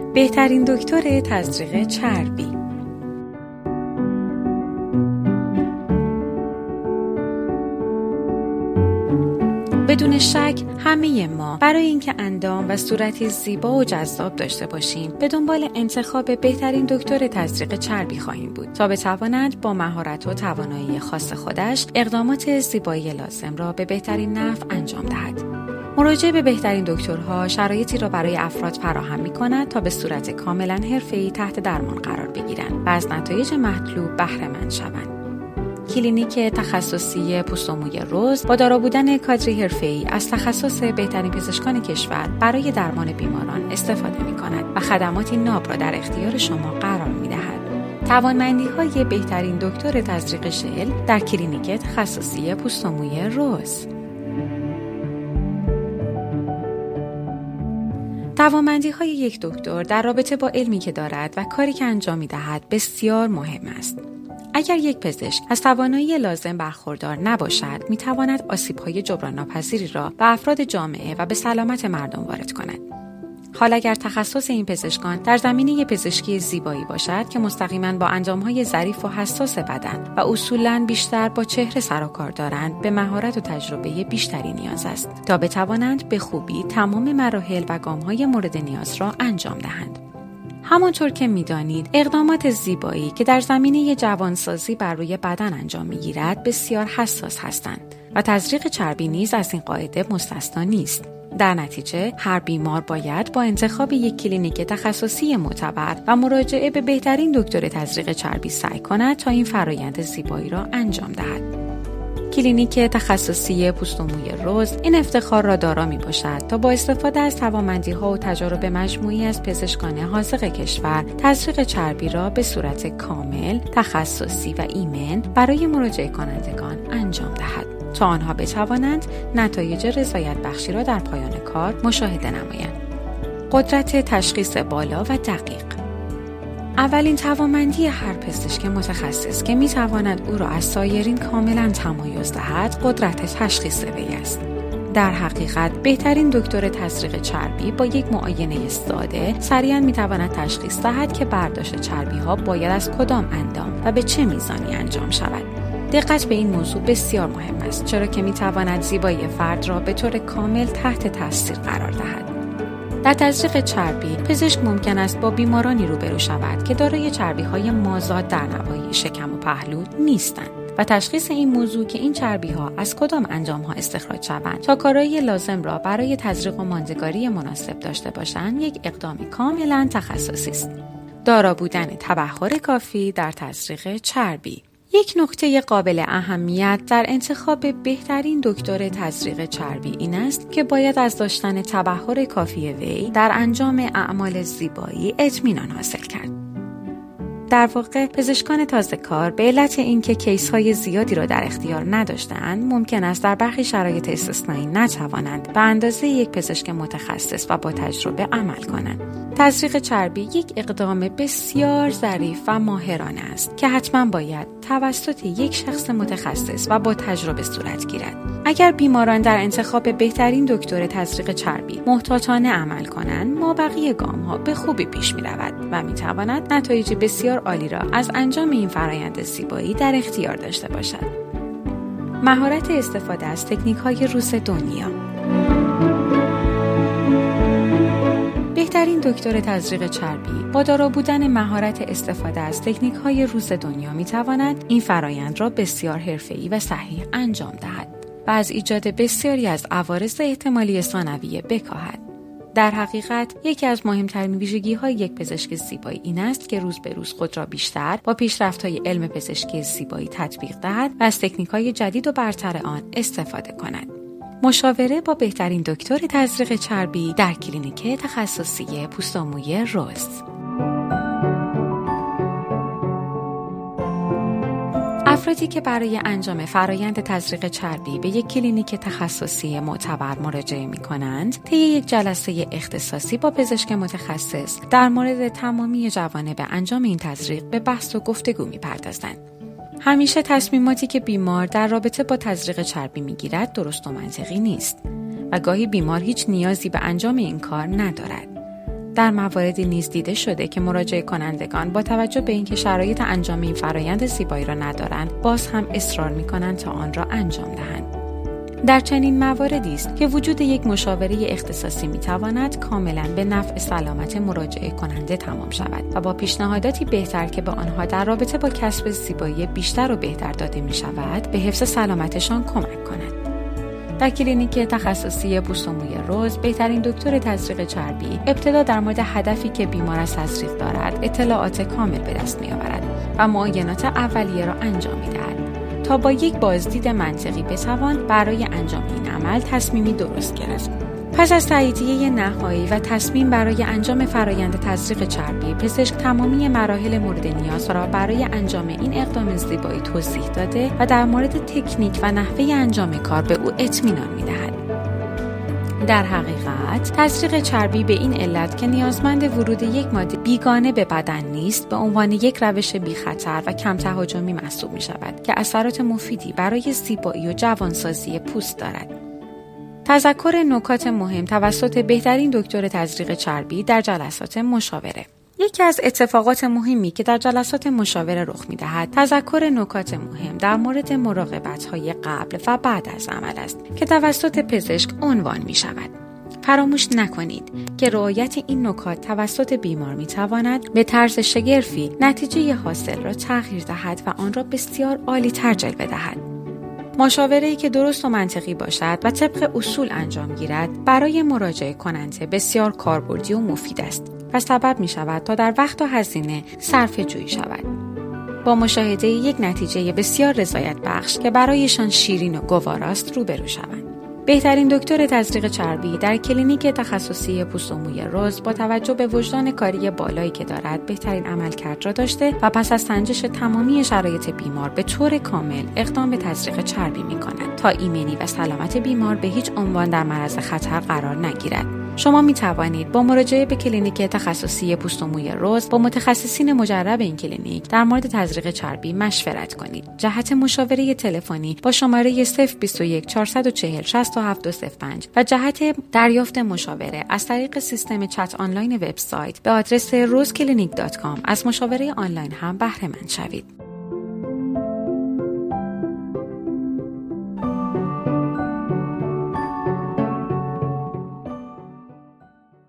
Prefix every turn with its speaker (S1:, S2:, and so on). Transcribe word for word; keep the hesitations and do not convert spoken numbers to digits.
S1: بهترین دکتر تزریق چربی. بدون شک همه ما برای اینکه اندام و صورتی زیبا و جذاب داشته باشیم به دنبال انتخاب بهترین دکتر تزریق چربی خواهیم بود تا بتواند با مهارت و توانایی خاص خودش اقدامات زیبایی لازم را به بهترین نحو انجام دهد. مراجعه به بهترین دکترها شرایطی را برای افراد فراهم می‌کند تا به صورت کاملاً حرفه‌ای تحت درمان قرار بگیرند و از نتایج مطلوب بهره مند شوند. کلینیک تخصصی پوست و موی رز با دارا بودن کادری حرفه‌ای از تخصص بهترین پزشکان کشور برای درمان بیماران استفاده می‌کند و خدماتی ناب را در اختیار شما قرار می‌دهد. توانمندی‌های بهترین دکتر تزریق ژل در کلینیک تخصصی پوست و موی رز. توانمندی‌های یک دکتر در رابطه با علمی که دارد و کاری که انجام می‌دهد بسیار مهم است. اگر یک پزشک از توانایی لازم برخوردار نباشد، می‌تواند آسیب‌های جبران ناپذیری را به افراد جامعه و به سلامت مردم وارد کند. حال اگر تخصص این پزشکان در زمینه پزشکی زیبایی باشد که مستقیما با اندام‌های ظریف و حساس بدن و اصولاً بیشتر با چهره سر و کار دارند، به مهارت و تجربه بیشتری نیاز است تا بتوانند به خوبی تمام مراحل و گام‌های مورد نیاز را انجام دهند. همانطور که می‌دانید، اقدامات زیبایی که در زمینه جوانسازی بر روی بدن انجام می‌گیرد بسیار حساس هستند و تزریق چربی نیز از این قاعده مستثنا نیست. در نتیجه هر بیمار باید با انتخاب یک کلینیک تخصصی معتبر و مراجعه به بهترین دکتر تزریق چربی سعی کند تا این فرایند زیبایی را انجام دهد. کلینیک تخصصی پوست و موی رز این افتخار را دارا می باشد تا با استفاده از توانمندی‌ها و تجارب مجموعی از پزشکان حاذق کشور تزریق چربی را به صورت کامل، تخصصی و ایمن برای مراجعه کنندگان انجام دهد تا آنها بتوانند نتایج رضایت بخشی را در پایان کار مشاهده نمایند. قدرت تشخیص بالا و دقیق. اولین توانمندی هر پزشک متخصص که میتواند او را از سایرین کاملا تمایز دهد، قدرت تشخیص وی است. در حقیقت بهترین دکتر تزریق چربی با یک معاینه ساده سریعا میتواند تشخیص دهد که برداشت چربی ها باید از کدام اندام و به چه میزانی انجام شود. دقت به این موضوع بسیار مهم است، چرا که میتواند زیبایی فرد را به طور کامل تحت تاثیر قرار دهد. در تزریق چربی، پزشک ممکن است با بیمارانی روبرو شود که دارای چربی‌های مازاد در نواحی شکم و پهلو نیستند و تشخیص این موضوع که این چربی‌ها از کدام اندام‌ها استخراج شوند تا کارایی لازم را برای تزریق و ماندگاری مناسب داشته باشند، یک اقدام کاملاً تخصصی است. دارا بودن تبحر کافی در تزریق چربی. یک نکته قابل اهمیت در انتخاب بهترین دکتر تزریق چربی این است که باید از داشتن تبحر کافی وی در انجام اعمال زیبایی اطمینان حاصل کرد. در واقع پزشکان تازه کار به علت اینکه کیس های زیادی را در اختیار نداشتند، ممکن است در برخی شرایط استثنایی نتوانند به اندازه یک پزشک متخصص و با تجربه عمل کنند. تزریق چربی یک اقدام بسیار ظریف و ماهرانه است که حتما باید توسط یک شخص متخصص و با تجربه صورت گیرد. اگر بیماران در انتخاب بهترین دکتر تزریق چربی محتاطانه عمل کنند، مابقی گام‌ها به خوبی پیش می‌رود و می‌تواند نتایج بسیار عالی را از انجام این فرایند زیبایی در اختیار داشته باشد. مهارت استفاده از تکنیک‌های روز دنیا. بهترین دکتر تزریق چربی با دارا بودن مهارت استفاده از تکنیک‌های روز دنیا می‌تواند این فرایند را بسیار حرفه‌ای و صحیح انجام دهد و از ایجاد بسیاری از عوارض احتمالی ثانویه بکاهد. در حقیقت یکی از مهمترین ویژگی‌های یک پزشک زیبایی این است که روز به روز خود را بیشتر با پیشرفت‌های علم پزشکی زیبایی تطبیق دهد و از تکنیک‌های جدید و برتر آن استفاده کند. مشاوره با بهترین دکتر تزریق چربی در کلینیک تخصصی پوست و موی رز. افرادی که برای انجام فرایند تزریق چربی به یک کلینیک تخصصی معتبر مراجعه می‌کنند، طی یک جلسه اختصاصی با پزشک متخصص در مورد تمامی جوانب انجام این تزریق به بحث و گفتگو می‌پردازند. همیشه تصمیماتی که بیمار در رابطه با تزریق چربی می‌گیرد درست و منطقی نیست و گاهی بیمار هیچ نیازی به انجام این کار ندارد. در مواردی نیز دیده شده که مراجعه کنندگان با توجه به اینکه شرایط انجام این فرایند زیبایی را ندارند، باز هم اصرار می‌کنند تا آن را انجام دهند. در چنین مواردی است که وجود یک مشاوره اختصاصی می‌تواند کاملاً به نفع سلامت مراجعه کننده تمام شود و با پیشنهاداتی بهتر که به آنها در رابطه با کسب زیبایی بیشتر و بهتر داده می‌شود، به حفظ سلامتشان کمک کند. در کلینیک تخصصی پوست و موی روز، بهترین دکتر تزریق چربی ابتدا در مورد هدفی که بیمار از تزریق دارد اطلاعات کامل به دست می‌آورد و معاینات اولیه را انجام می‌دهد تا با یک بازدید منطقی بتوان برای انجام این عمل تصمیمی درست گرفت. پس از تاییدیه نهایی و تصمیم برای انجام فرایند تزریق چربی، پزشک تمامی مراحل مورد نیاز را برای انجام این اقدام زیبایی توضیح داده و در مورد تکنیک و نحوه انجام کار به او اطمینان می‌دهد. در حقیقت، تزریق چربی به این علت که نیازمند ورود یک ماده بیگانه به بدن نیست، به عنوان یک روش بی خطر و کم تهاجمی محسوب می شود که اثرات مفیدی برای زیبایی و جوانسازی پوست دارد. تذکر نکات مهم توسط بهترین دکتر تزریق چربی در جلسات مشاوره. یکی از اتفاقات مهمی که در جلسات مشاوره رخ می‌دهد، تذکر نکات مهم در مورد مراقبت‌های قبل و بعد از عمل است که توسط پزشک عنوان می‌شود. فراموش نکنید که رعایت این نکات توسط بیمار می‌تواند به طرز شگرفی نتیجه حاصل را تغییر دهد و آن را بسیار عالی‌تر جلوه دهد. مشاوره‌ای که درست و منطقی باشد و طبق اصول انجام گیرد، برای مراجعه کننده بسیار کاربردی و مفید است و سبب می شود تا در وقت و هزینه صرفه جویی شود. با مشاهده یک نتیجه بسیار رضایت بخش که برایشان شیرین و گواراست روبرو شوند. بهترین دکتر تزریق چربی در کلینیک تخصصی پوست و موی روز با توجه به وجدان کاری بالایی که دارد، بهترین عملکرد را داشته و پس از سنجش تمامی شرایط بیمار به طور کامل اقدام به تزریق چربی می کند تا ایمنی و سلامت بیمار به هیچ عنوان در معرض خطر قرار نگیرد. شما می توانید با مراجعه به کلینیک تخصصی پوست و موی روز با متخصصین مجرب این کلینیک در مورد تزریق چربی مشورت کنید. جهت مشاوره تلفنی با شماره صفر بیست و یک چهارصد و چهل شصت و هفت دو صفر پنج و جهت دریافت مشاوره از طریق سیستم چت آنلاین وبسایت به آدرس روز کلینیک دات کام از مشاوره آنلاین هم بهره مند شوید.